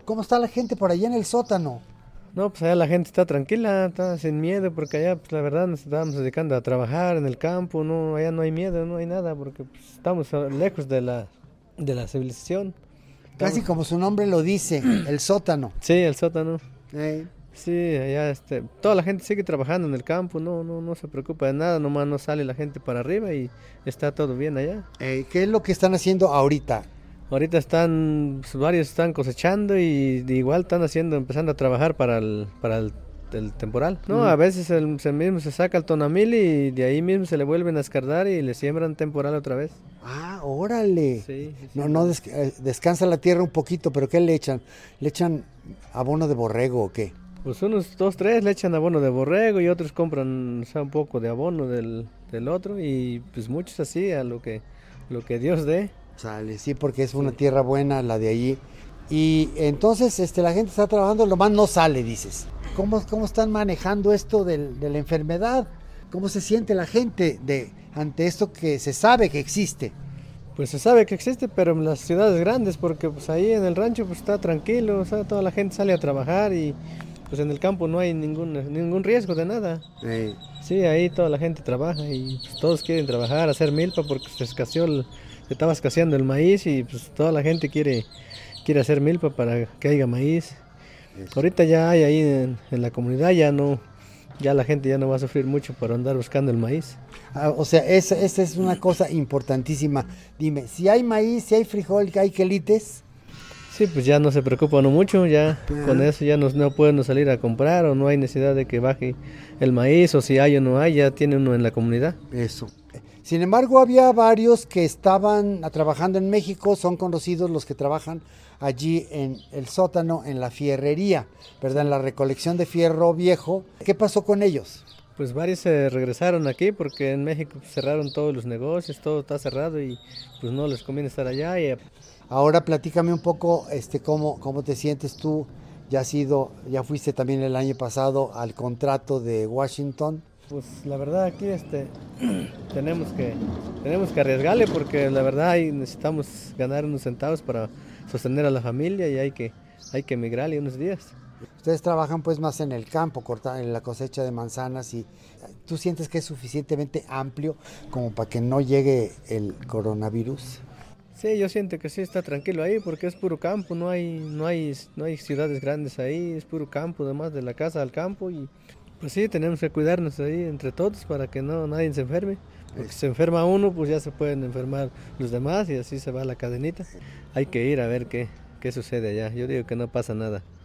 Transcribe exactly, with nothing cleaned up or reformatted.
¿Cómo está la gente por allá en el sótano? No, pues allá la gente está tranquila, está sin miedo, porque allá, pues la verdad, nos estamos dedicando a trabajar en el campo, no, allá no hay miedo, no hay nada, porque pues, estamos ah, lejos de la, de la civilización. Casi Estamos, como su nombre lo dice, el sótano. sí, el sótano. Eh, Sí, allá, este, toda la gente sigue trabajando en el campo, no, no, no se preocupa de nada, nomás no sale la gente para arriba y está todo bien allá. eh, ¿Qué es lo que están haciendo ahorita? Ahorita están, pues, varios están cosechando y de igual están haciendo, empezando a trabajar para el, para el, el temporal. No, Mm. a veces el, se mismo se saca el tonamil y de ahí mismo se le vuelven a escardar y le siembran temporal otra vez. Ah, órale. Sí, sí, No, sí. no, des- eh, descansa la tierra un poquito, pero ¿qué le echan? ¿Le echan abono de borrego o qué? Pues unos dos, tres le echan abono de borrego y otros compran, o sea, un poco de abono del, del otro y pues muchos así a lo que, lo que Dios dé. Sale, sí, porque es una Sí. tierra buena la de allí. Y entonces este, la gente está trabajando, lo más no sale, dices. ¿Cómo, cómo están manejando esto del- de la enfermedad? ¿Cómo se siente la gente de, ante esto que se sabe que existe? Pues se sabe que existe, pero en las ciudades grandes, porque pues ahí en el rancho pues está tranquilo, o sea, toda la gente sale a trabajar y pues en el campo no hay ningún, ningún riesgo de nada. Eh, Sí, ahí toda la gente trabaja y pues, todos quieren trabajar, hacer milpa porque se escaseó, el- se estaba escaseando el maíz y pues toda la gente quiere, quiere hacer milpa para que haya maíz. eso. Ahorita ya hay ahí en, en la comunidad, ya no, ya la gente ya no va a sufrir mucho por andar buscando el maíz. Ah, o sea, esa, esa es una cosa importantísima. Dime, si hay maíz, si hay frijol, hay quelites. Sí, pues ya no se preocupa uno mucho, ya con Ajá. eso ya no, no puede uno salir a comprar o no hay necesidad de que baje el maíz o si hay o no hay, ya tiene uno en la comunidad. Eso. Sin embargo, había varios que estaban trabajando en México, son conocidos los que trabajan allí en el sótano, en la fierrería, ¿verdad? En la recolección de fierro viejo. ¿Qué pasó con ellos? Pues varios se regresaron aquí porque en México cerraron todos los negocios, todo está cerrado y pues no les conviene estar allá. Y Ahora platícame un poco, este, cómo, cómo te sientes tú. Ya has ido, ya fuiste también el año pasado al contrato de Washington. pues la verdad aquí este tenemos que tenemos que arriesgarle porque la verdad ahí necesitamos ganar unos centavos para sostener a la familia y hay que hay que emigrarle unos días. Ustedes trabajan pues más en el campo, corta- en la cosecha de manzanas y eh, tú sientes que es suficientemente amplio como para que no llegue el coronavirus. Sí, yo siento que sí está tranquilo ahí porque es puro campo, no hay no hay no hay ciudades grandes ahí, es puro campo, además de la casa al campo y pues sí, tenemos que cuidarnos ahí entre todos para que no nadie se enferme. Porque si se enferma uno, pues ya se pueden enfermar los demás y así se va la cadenita. Hay que ir a ver qué, qué sucede allá. Yo digo que no pasa nada.